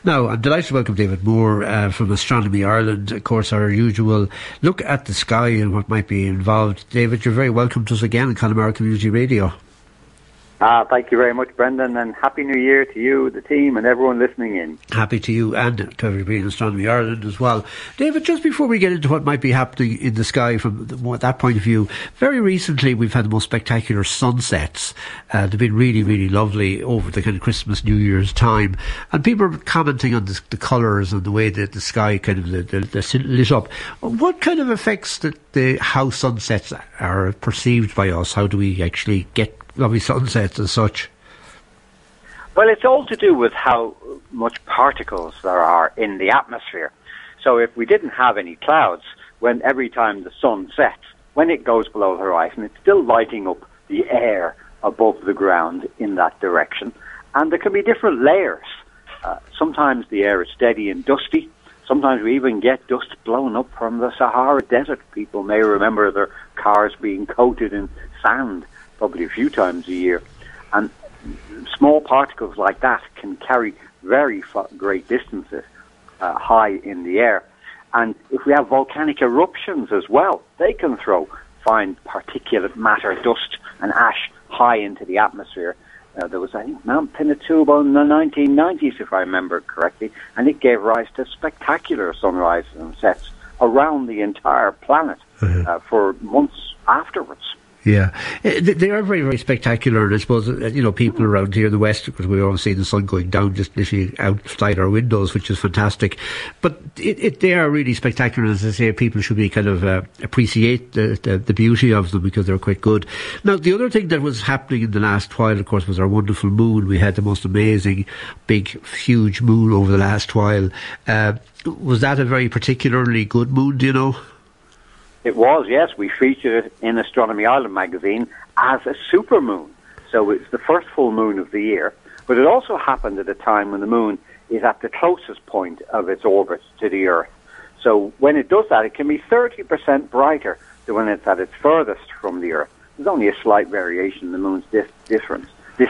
Now, I'm delighted to welcome David Moore from Astronomy Ireland. Of course, our usual look at the sky and what might be involved. David, you're very welcome to us again on Connemara Community Radio. Thank you very much, Brendan, and Happy New Year to you, the team, and everyone listening in. Happy to you and to everybody in Astronomy Ireland as well. David, just before we get into what might be happening in the sky from that point of view, very recently we've had the most spectacular sunsets. They've been really, really lovely over the kind of Christmas, New Year's time. And people are commenting on the colours and the way that the sky kind of lit up. What kind of affects how sunsets are perceived by us? How do we actually get lovely sunsets and such? Well, it's all to do with how much particles there are in the atmosphere. So if we didn't have any clouds, when every time the sun sets, when it goes below the horizon, it's still lighting up the air above the ground in that direction. And there can be different layers. Sometimes the air is steady and dusty. Sometimes we even get dust blown up from the Sahara Desert. People may remember their cars being coated in sand probably a few times a year. And small particles like that can carry very great distances high in the air. And if we have volcanic eruptions as well, they can throw fine particulate matter, dust and ash high into the atmosphere. There was, I think, Mount Pinatubo in the 1990s, if I remember correctly, and it gave rise to spectacular sunrises and sets around the entire planet for months afterwards. Yeah, they are very, very spectacular, and I suppose, people around here in the West, because we always see the sun going down just literally outside our windows, which is fantastic. But they are really spectacular, and as I say, people should be kind of appreciate the beauty of them because they're quite good. Now, the other thing that was happening in the last while, of course, was our wonderful moon. We had the most amazing, big, huge moon over the last while. Was that a very particularly good moon, do you know? It was, yes. We featured it in Astronomy Ireland magazine as a supermoon. So it's the first full moon of the year. But it also happened at a time when the moon is at the closest point of its orbit to the Earth. So when it does that, it can be 30% brighter than when it's at its furthest from the Earth. There's only a slight variation in the moon's distance,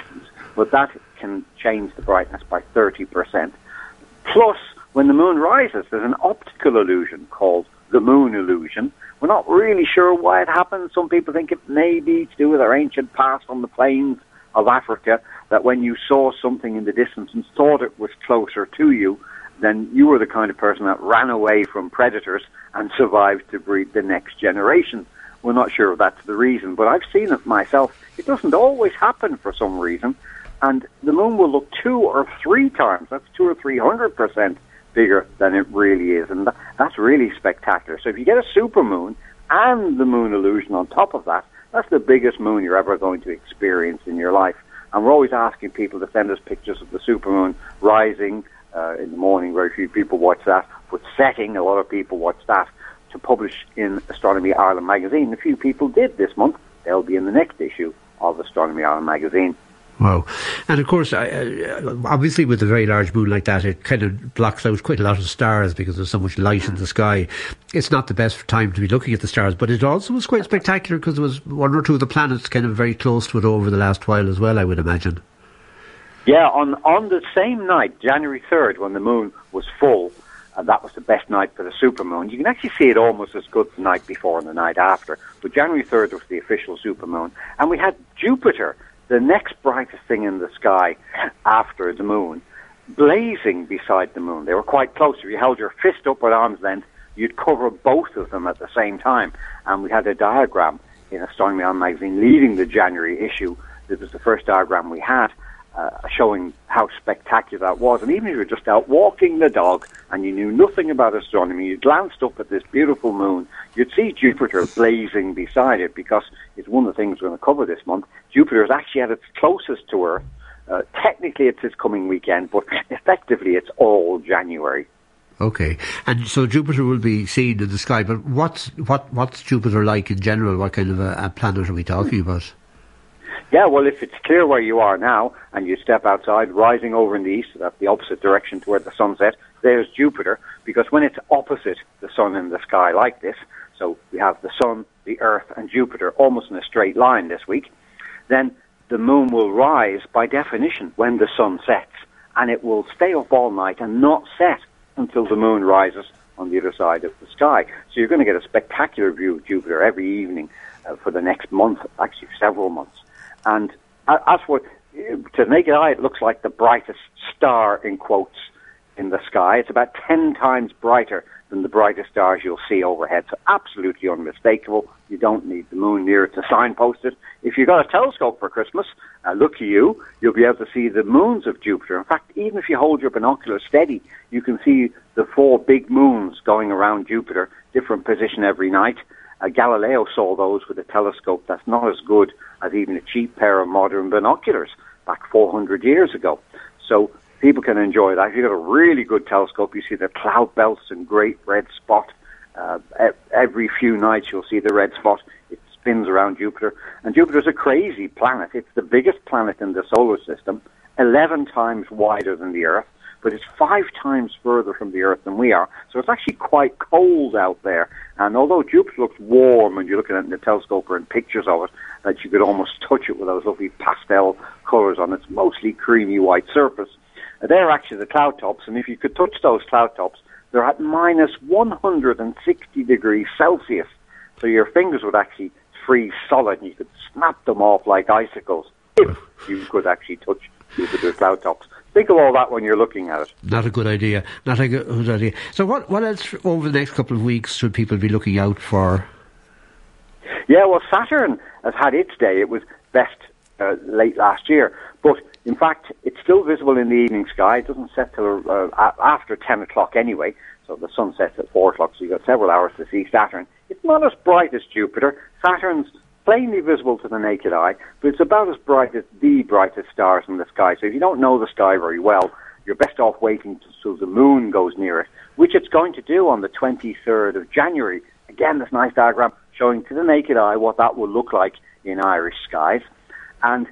but that can change the brightness by 30%. Plus, when the moon rises, there's an optical illusion called the moon illusion. We're not really sure why it happens. Some people think it may be to do with our ancient past on the plains of Africa, that when you saw something in the distance and thought it was closer to you, then you were the kind of person that ran away from predators and survived to breed the next generation. We're not sure if that's the reason, but I've seen it myself. It doesn't always happen for some reason, and the moon will look 2 or 3 times, that's 200 or 300% bigger than it really is, and that's really spectacular. So if you get a supermoon and the moon illusion on top of that, that's the biggest moon you're ever going to experience in your life. And we're always asking people to send us pictures of the supermoon rising in the morning. Very few people watch that, but setting, a lot of people watch that, to publish in Astronomy Ireland magazine. A few people did this month. They'll be in the next issue of Astronomy Ireland magazine. Wow. And of course, obviously with a very large moon like that, it kind of blocks out quite a lot of stars because there's so much light in the sky. It's not the best time to be looking at the stars, but it also was quite spectacular because there was 1 or 2 of the planets kind of very close to it over the last while as well, I would imagine. Yeah, on the same night, January 3rd, when the moon was full, that was the best night for the supermoon. You can actually see it almost as good the night before and the night after, but January 3rd was the official supermoon. And we had Jupiter, the next brightest thing in the sky after the moon, blazing beside the moon. They were quite close. If you held your fist up at arm's length, you'd cover both of them at the same time. And we had a diagram in Astronomy Ireland magazine leading the January issue. This was the first diagram we had, showing how spectacular that was. And even if you were just out walking the dog and you knew nothing about astronomy, you glanced up at this beautiful moon, you'd see Jupiter blazing beside it, because it's one of the things we're going to cover this month. Jupiter is actually at its closest to Earth. Technically it's this coming weekend, but effectively it's all January. Okay, and so Jupiter will be seen in the sky, but what's Jupiter like in general? What kind of a planet are we talking about? Yeah, well, if it's clear where you are now and you step outside, rising over in the east, that's the opposite direction to where the sun sets, there's Jupiter, because when it's opposite the sun in the sky like this, so we have the sun, the Earth and Jupiter almost in a straight line this week, then the moon will rise by definition when the sun sets. and it will stay up all night and not set until the moon rises on the other side of the sky. So you're going to get a spectacular view of Jupiter every evening for the next month, actually several months. And as for, to the naked eye, it looks like the brightest star, in quotes, in the sky. It's about 10 times brighter than the brightest stars you'll see overhead. So absolutely unmistakable. You don't need the moon near it to signpost it. If you got a telescope for Christmas, lucky you, you'll be able to see the moons of Jupiter. In fact, even if you hold your binoculars steady, you can see the 4 big moons going around Jupiter, different position every night. Galileo saw those with a telescope that's not as good as even a cheap pair of modern binoculars back 400 years ago. So people can enjoy that. If you've got a really good telescope, you see the cloud belts and great red spot. Every few nights you'll see the red spot. It spins around Jupiter. And Jupiter's a crazy planet. It's the biggest planet in the solar system, 11 times wider than the Earth, but it's 5 times further from the Earth than we are. So it's actually quite cold out there. And although Jupiter looks warm when you're looking at it in the telescope or in pictures of it, that you could almost touch it with those lovely pastel colors on its mostly creamy white surface, they're actually the cloud tops. And if you could touch those cloud tops, they're at minus 160 degrees Celsius. So your fingers would actually freeze solid and you could snap them off like icicles if you could actually touch Jupiter's cloud tops. Think of all that when you're looking at it. Not a good idea. Not a good idea. So what else over the next couple of weeks should people be looking out for? Yeah, well, Saturn has had its day. It was best late last year. But, in fact, it's still visible in the evening sky. It doesn't set till after 10 o'clock anyway. So the sun sets at 4 o'clock, so you've got several hours to see Saturn. It's not as bright as Jupiter. Saturn's plainly visible to the naked eye, but it's about as bright as the brightest stars in the sky. So if you don't know the sky very well, you're best off waiting till the moon goes near it, which it's going to do on the 23rd of January. Again, this nice diagram showing to the naked eye what that will look like in Irish skies. And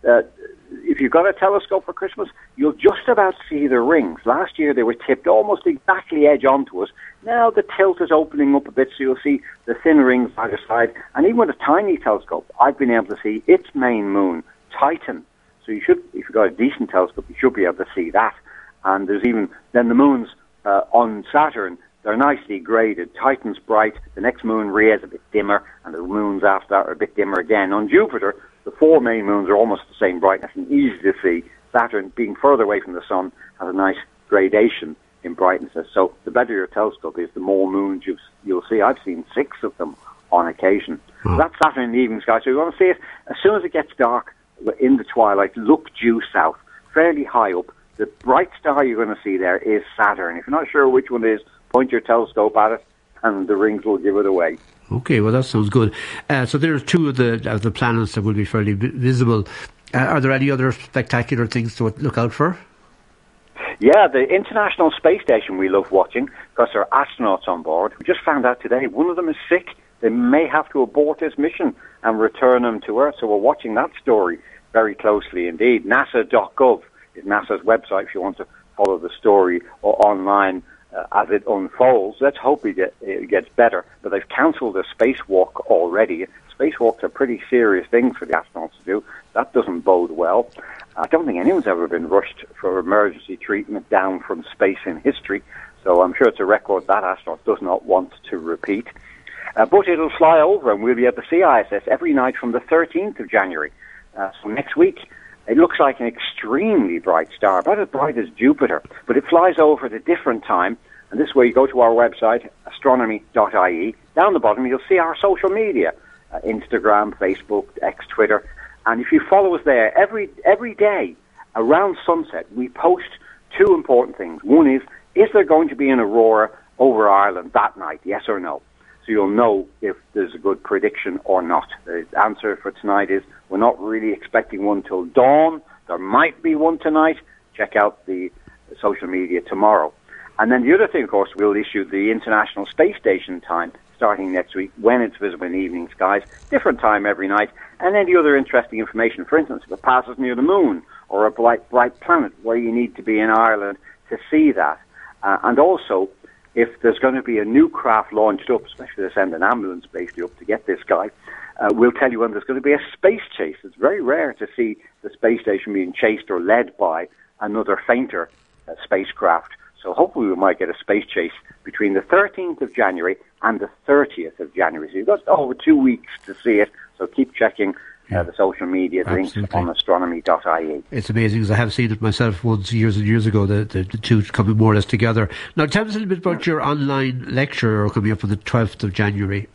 if you've got a telescope for Christmas, you'll just about see the rings. Last year they were tipped almost exactly edge onto us. Now the tilt is opening up a bit, so you'll see the thin rings either side. And even with a tiny telescope, I've been able to see its main moon, Titan. So you should, if you've got a decent telescope, you should be able to see that. And there's even, then the moons on Saturn, they're nicely graded. Titan's bright, the next moon, Rhea's a bit dimmer, and the moons after that are a bit dimmer again. On Jupiter, the 4 main moons are almost the same brightness and easy to see. Saturn, being further away from the sun, has a nice gradation in brightnesses. So the better your telescope is, the more moons you'll see. I've seen 6 of them on occasion. So that's Saturn in the evening sky. So you want to see it as soon as it gets dark in the twilight. Look due south, fairly high up. The bright star you're going to see there is Saturn. If you're not sure which one it is, point your telescope at it, and the rings will give it away. Okay, well that sounds good. So there are 2 of the planets that will be fairly visible. Are there any other spectacular things to look out for? Yeah, the International Space Station we love watching because there are astronauts on board. We just found out today one of them is sick. They may have to abort his mission and return him to Earth. So we're watching that story very closely indeed. NASA.gov is NASA's website if you want to follow the story or online as it unfolds. Let's hope it gets better. But they've cancelled a spacewalk already. Spacewalks are pretty serious things for the astronauts to do. That doesn't bode well. I don't think anyone's ever been rushed for emergency treatment down from space in history. So I'm sure it's a record that astronaut does not want to repeat. But it'll fly over and we'll be able to see ISS every night from the 13th of January. So next week, it looks like an extremely bright star, about as bright as Jupiter, but it flies over at a different time. And this way, you go to our website, astronomy.ie. Down the bottom, you'll see our social media, Instagram, Facebook, X, Twitter. And if you follow us there, every day around sunset, we post 2 important things. One is there going to be an aurora over Ireland that night, yes or no? So you'll know if there's a good prediction or not. The answer for tonight is we're not really expecting one till dawn. There might be one tonight. Check out the social media tomorrow. And then the other thing, of course, we'll issue the International Space Station time starting next week when it's visible in evening skies, different time every night. And then the other interesting information, for instance, if it passes near the moon or a bright planet where you need to be in Ireland to see that. And also, if there's going to be a new craft launched up, especially to send an ambulance basically up to get this guy, we'll tell you when there's going to be a space chase. It's very rare to see the space station being chased or led by another fainter spacecraft. So hopefully we might get a space chase between the 13th of January and the 30th of January. So you've got over 2 weeks to see it. So keep checking the social media links on astronomy.ie. It's amazing, because I have seen it myself once years and years ago, the two coming more or less together. Now tell us a little bit about your online lecture coming up on the 12th of January.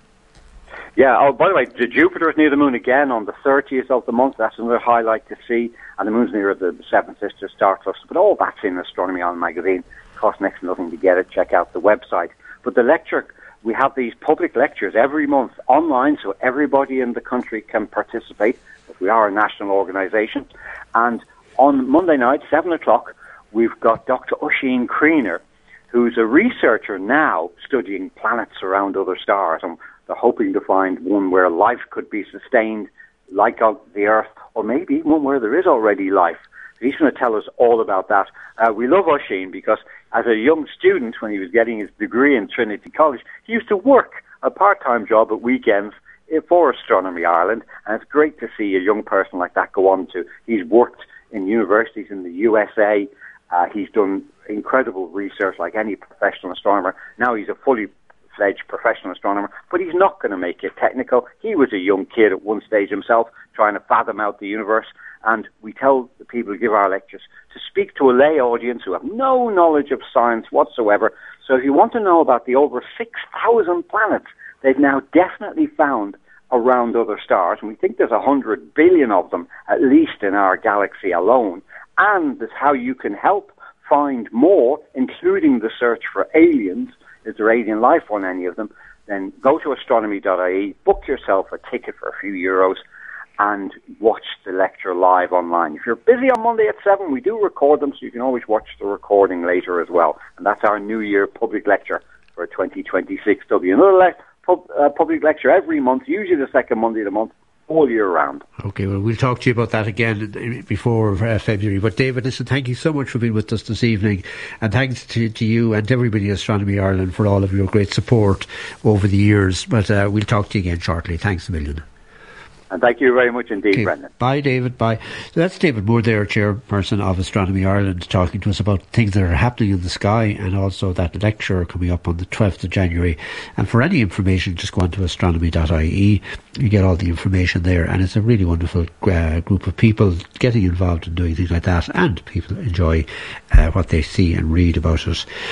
Yeah, oh, by the way, the Jupiter is near the moon again on the 30th of the month. That's another highlight to see. And the moon's near the Seven Sisters star cluster. But all that's in Astronomy Ireland magazine. Costs next to nothing to get it. Check out the website. But the lecture, we have these public lectures every month online, so everybody in the country can participate. But we are a national organisation. And on Monday night, 7 o'clock, we've got Dr. Oisin Creaner, who's a researcher now studying planets around other stars. And they're hoping to find one where life could be sustained like on the Earth, or maybe one where there is already life. He's going to tell us all about that. We love Oisin because as a young student, when he was getting his degree in Trinity College, he used to work a part-time job at weekends for Astronomy Ireland, and it's great to see a young person like that go on to. He's worked in universities in the USA. He's done incredible research like any professional astronomer. Now he's a fully fledged professional astronomer, but he's not going to make it technical. He was a young kid at one stage himself, trying to fathom out the universe, and we tell the people who give our lectures to speak to a lay audience who have no knowledge of science whatsoever. So if you want to know about the over 6,000 planets they've now definitely found around other stars, and we think there's 100 billion of them, at least in our galaxy alone, and that's how you can help find more, including the search for aliens. Is there alien life on any of them? Then go to astronomy.ie, book yourself a ticket for a few euros, and watch the lecture live online. If you're busy on Monday at 7, we do record them, so you can always watch the recording later as well. And that's our New Year public lecture for 2026. There'll be another public lecture every month, usually the second Monday of the month, all year round. Okay, well, we'll talk to you about that again before February. But David, listen, thank you so much for being with us this evening, and thanks to you and everybody at Astronomy Ireland for all of your great support over the years. But we'll talk to you again shortly. Thanks a million. And thank you very much indeed, Brendan. Bye, David. Bye. So that's David Moore there, chairperson of Astronomy Ireland, talking to us about things that are happening in the sky, and also that lecture coming up on the 12th of January. And for any information, just go on to astronomy.ie. You get all the information there, and it's a really wonderful group of people getting involved in doing things like that, and people enjoy what they see and read about it.